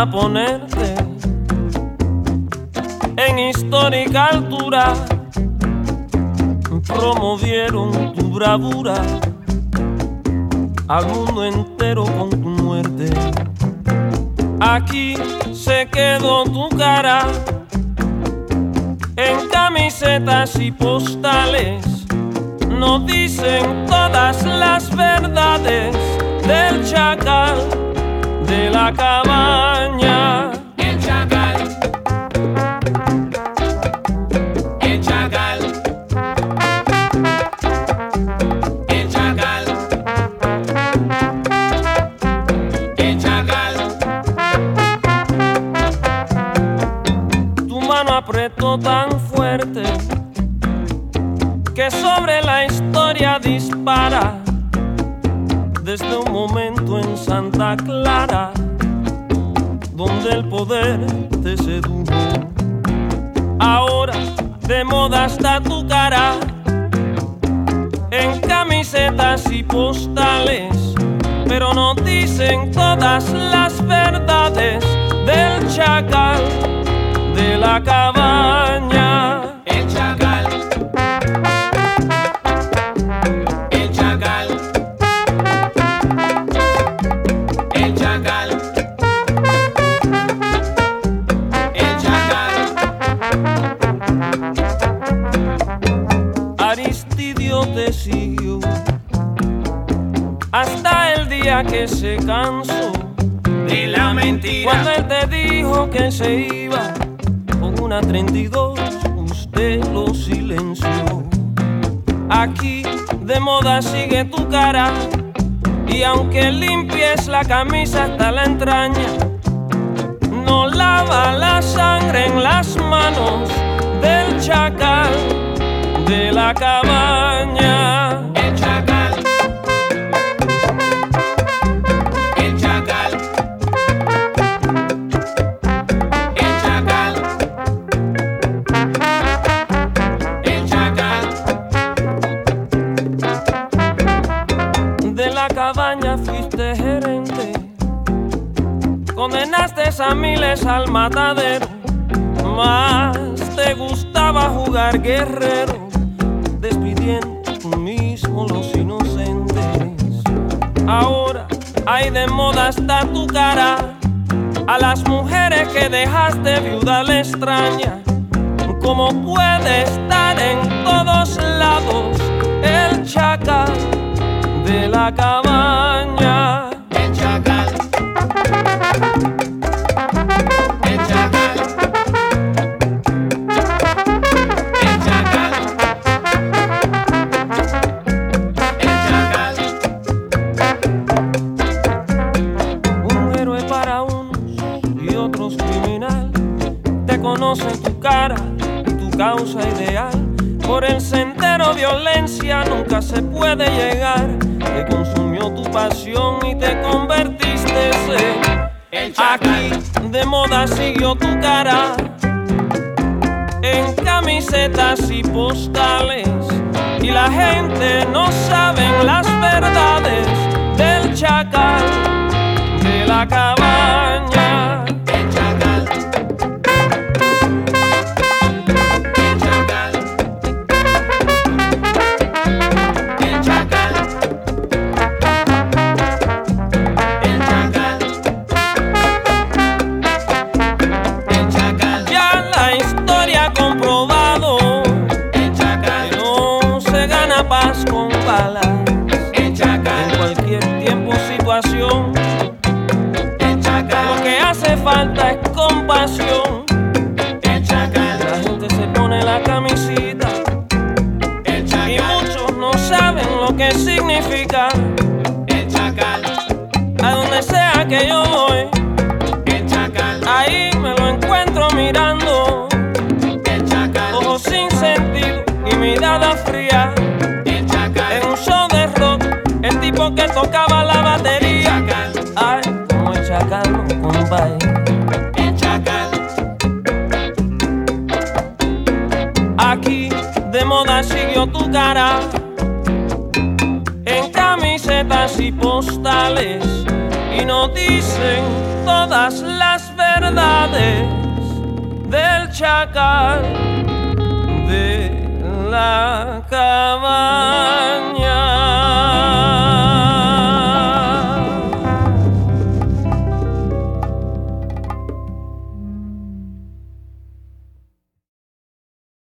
para ponerte en histórica altura. Promovieron tu bravura al mundo entero con tu muerte. Aquí se quedó tu cara en camisetas y postales. Nos dicen todas las verdades del chacal de la cabaña. El chacal, el chacal, el chacal, el chacal. Tu mano apretó tan fuerte que sobre la historia dispara desde un momento en Santa Clara donde el poder te sedujo. Ahora de moda está tu cara en camisetas y postales, pero nos dicen todas las verdades del chacal de la cabaña. El chacal, el chacal, el chacal, el chacal. Aristidio te siguió hasta el día que se cansó De la mentira. cuando él te dijo que se iba con una 32, usted lo silenció. Aquí de moda sigue tu cara y aunque limpies la camisa hasta la entraña, no lava la sangre en las manos del chacal de la cabaña. El chacal, el chacal, el chacal, el chacal. De la cabaña fuiste gerente, condenaste a miles al matadero, más te gustaba jugar guerrero, despidiendo tú mismo los inocentes. Ahora hay de moda está tu cara, a las mujeres que dejaste viuda le extraña. Como puede estar en todos lados el chacal de la cabaña. El chacal, el chacal, el chacal, el chacal. Un héroe para unos y otros criminal. Te conocen tu cara y tu causa ideal. Por el sendero violencia nunca se puede llegar. Te consumió tu pasión y te convertiste en El chacal. Aquí de moda siguió tu cara en camisetas y postales, y la gente no sabe las verdades del chacal de la cabaña. El chacal, el chacal, el chacal, el chacal, el chacal, Ya la historia ha comprobado el chacal, que no se gana paz con balas. el En chacal, cualquier tiempo o situación, el lo chacal, que hace falta es compasión. el chacal, La gente se pone la camisita el y chacal, muchos no saben lo que significa. el chacal, A donde sea que yo voy, el chacal, ahí me lo encuentro mirando, el chacal, ojos sin sentido y mirada fría. el chacal, En un show de rock, el tipo que tocaba la batería, ay, como el chacal, no, compadre. el chacal, Aquí de moda siguió tu cara en camiseta cartas y postales y no dicen todas las verdades del chacal, de